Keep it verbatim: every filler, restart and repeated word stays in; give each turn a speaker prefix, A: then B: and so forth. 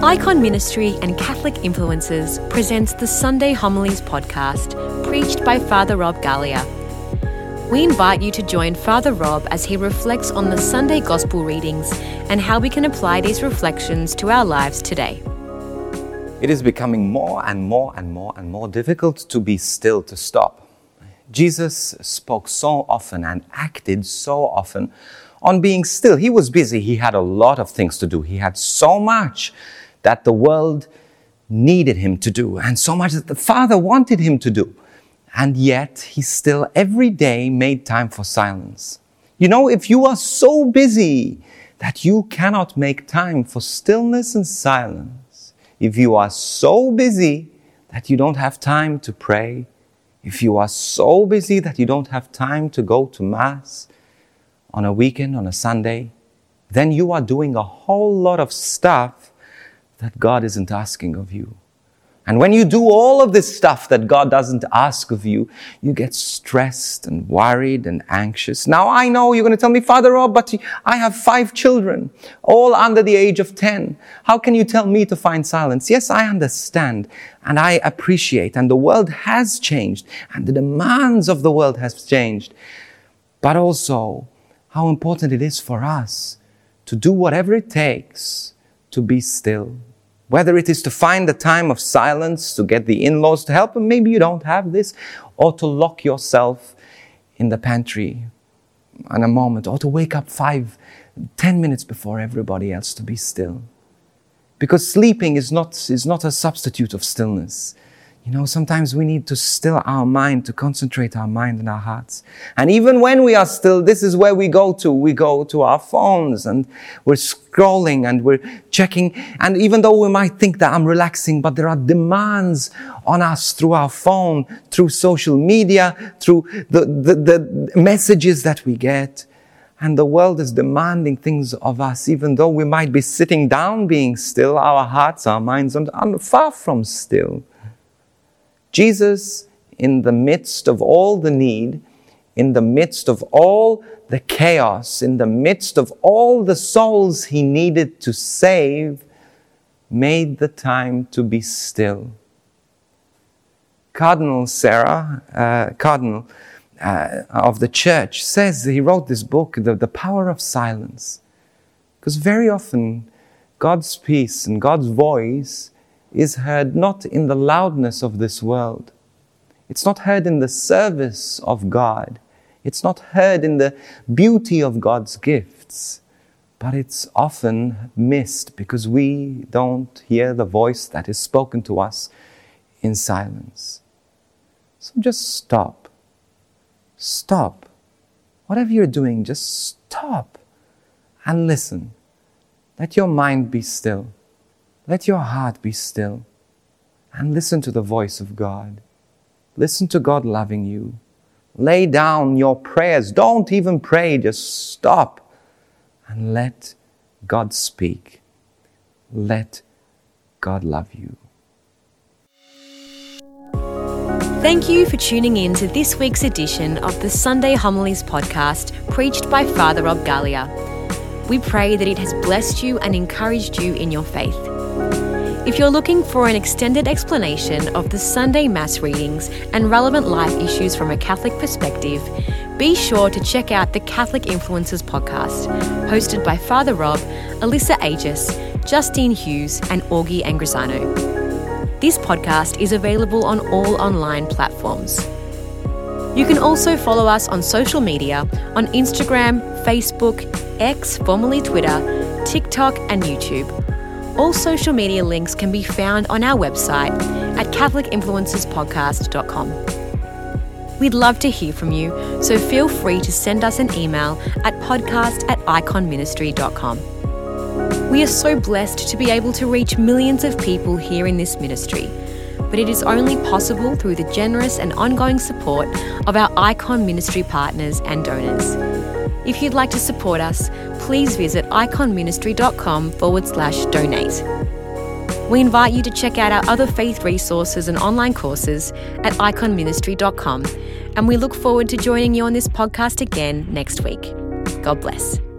A: Icon Ministry and Catholic Influencers presents the Sunday Homilies podcast, preached by Father Rob Galea. We invite you to join Father Rob as he reflects on the Sunday Gospel readings and how we can apply these reflections to our lives today.
B: It is becoming more and more and more and more difficult to be still, to stop. Jesus spoke so often and acted so often on being still. He was busy. He had a lot of things to do. He had so much that the world needed him to do, and so much that the Father wanted him to do. And yet, he still every day made time for silence. You know, if you are so busy that you cannot make time for stillness and silence, if you are so busy that you don't have time to pray, if you are so busy that you don't have time to go to Mass on a weekend, on a Sunday, then you are doing a whole lot of stuff that God isn't asking of you. And when you do all of this stuff that God doesn't ask of you, you get stressed and worried and anxious. Now, I know you're going to tell me, Father Rob, but I have five children, all under the age of ten. How can you tell me to find silence? Yes, I understand and I appreciate, and the world has changed and the demands of the world has changed. But also, how important it is for us to do whatever it takes to be still. Whether it is to find the time of silence, to get the in-laws to help, and maybe you don't have this, or to lock yourself in the pantry in a moment, or to wake up five, ten minutes before everybody else to be still. Because sleeping is not, is not a substitute of stillness. You know, sometimes we need to still our mind, to concentrate our mind and our hearts. And even when we are still, this is where we go to. We go to our phones and we're scrolling and we're checking. And even though we might think that I'm relaxing, but there are demands on us through our phone, through social media, through the, the, the messages that we get. And the world is demanding things of us. Even though we might be sitting down being still, our hearts, our minds are far from still. Jesus, in the midst of all the need, in the midst of all the chaos, in the midst of all the souls he needed to save, made the time to be still. Cardinal Sarah, uh, Cardinal uh, of the Church, says, he wrote this book, The, the Power of Silence. Because very often, God's peace and God's voice is heard not in the loudness of this world. It's not heard in the service of God. It's not heard in the beauty of God's gifts. But it's often missed because we don't hear the voice that is spoken to us in silence. So just stop. Stop. Whatever you're doing, just stop and listen. Let your mind be still. Let your heart be still and listen to the voice of God. Listen to God loving you. Lay down your prayers. Don't even pray. Just stop and let God speak. Let God love you.
A: Thank you for tuning in to this week's edition of the Sunday Homilies podcast, preached by Father Rob Galea. We pray that it has blessed you and encouraged you in your faith. If you're looking for an extended explanation of the Sunday Mass readings and relevant life issues from a Catholic perspective, be sure to check out the Catholic Influencers podcast, hosted by Father Rob, Alyssa Aegis, Justine Hughes and Augie Angrisano. This podcast is available on all online platforms. You can also follow us on social media on Instagram, Facebook, X, formerly Twitter, TikTok and YouTube. All social media links can be found on our website at catholic influencers podcast dot com. We'd love to hear from you, so feel free to send us an email at podcast at icon ministry dot com. We are so blessed to be able to reach millions of people here in this ministry, but it is only possible through the generous and ongoing support of our Icon Ministry partners and donors. If you'd like to support us, please visit iconministry.com forward slash donate. We invite you to check out our other faith resources and online courses at icon ministry dot com, and we look forward to joining you on this podcast again next week. God bless.